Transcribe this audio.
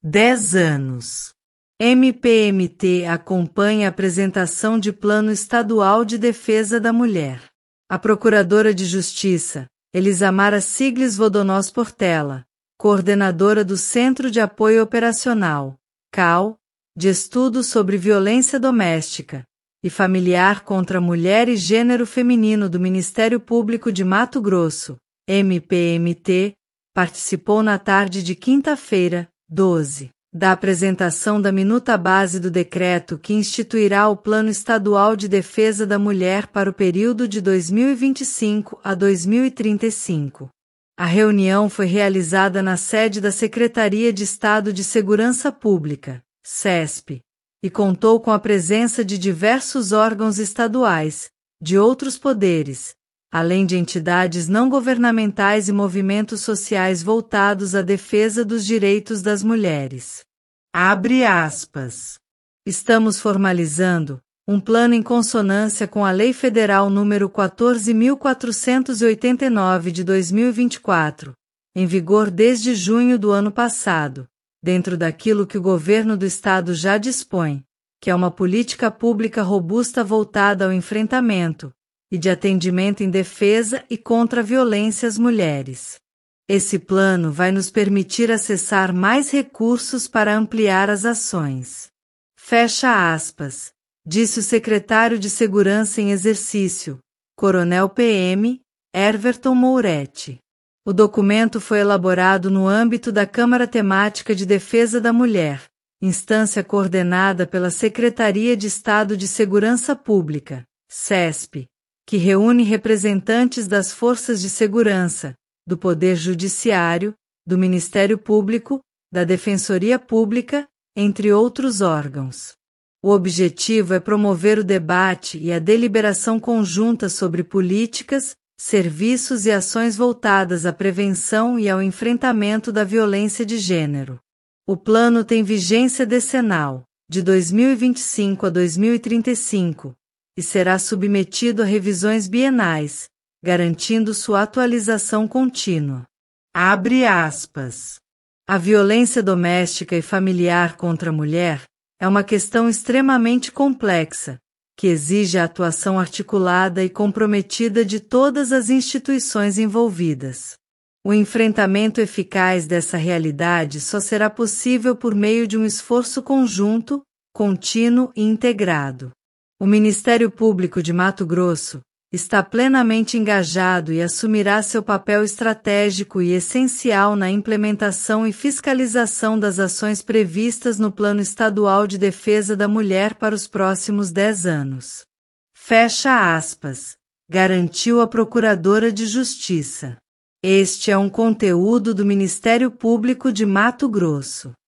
10 anos. MPMT acompanha a apresentação de Plano Estadual de Defesa da Mulher. A Procuradora de Justiça, Elisamara Sigles Vodonós Portela, coordenadora do Centro de Apoio Operacional, CAO, de Estudos sobre Violência Doméstica e Familiar contra a Mulher e Gênero Feminino do Ministério Público de Mato Grosso, MPMT, participou na tarde de quinta-feira, 12, da apresentação da minuta base do decreto que instituirá o Plano Estadual de Defesa da Mulher para o período de 2025 a 2035. A reunião foi realizada na sede da Secretaria de Estado de Segurança Pública, SESP, e contou com a presença de diversos órgãos estaduais, de outros poderes, além de entidades não governamentais e movimentos sociais voltados à defesa dos direitos das mulheres. Abre aspas. Estamos formalizando um plano em consonância com a Lei Federal nº 14.489 de 2024, em vigor desde junho do ano passado, dentro daquilo que o governo do Estado já dispõe, que é uma política pública robusta voltada ao enfrentamento e de atendimento em defesa e contra a violência às mulheres. Esse plano vai nos permitir acessar mais recursos para ampliar as ações. Fecha aspas, disse o secretário de Segurança em exercício, Coronel PM, Herverton Moretti. O documento foi elaborado no âmbito da Câmara Temática de Defesa da Mulher, instância coordenada pela Secretaria de Estado de Segurança Pública, SESP, que reúne representantes das forças de segurança, do Poder Judiciário, do Ministério Público, da Defensoria Pública, entre outros órgãos. O objetivo é promover o debate e a deliberação conjunta sobre políticas, serviços e ações voltadas à prevenção e ao enfrentamento da violência de gênero. O plano tem vigência decenal, de 2025 a 2035, e será submetido a revisões bienais, garantindo sua atualização contínua. Abre aspas. A violência doméstica e familiar contra a mulher é uma questão extremamente complexa, que exige a atuação articulada e comprometida de todas as instituições envolvidas. O enfrentamento eficaz dessa realidade só será possível por meio de um esforço conjunto, contínuo e integrado. O Ministério Público de Mato Grosso está plenamente engajado e assumirá seu papel estratégico e essencial na implementação e fiscalização das ações previstas no Plano Estadual de Defesa da Mulher para os próximos 10 anos. Fecha aspas, garantiu a Procuradora de Justiça. Este é um conteúdo do Ministério Público de Mato Grosso.